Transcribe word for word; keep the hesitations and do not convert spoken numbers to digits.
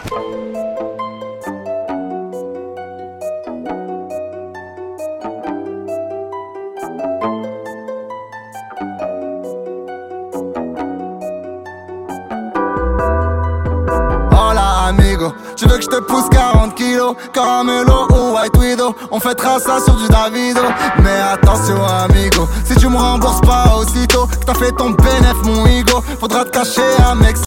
Tu veux que je te pousse quarante kilos, Caramelo ou White Widow, on fêtera ça sur du Davido. Mais attention amigo, si tu me rembourses pas aussitôt que t'as fait ton bénéf mon ego, faudra te cacher un mec.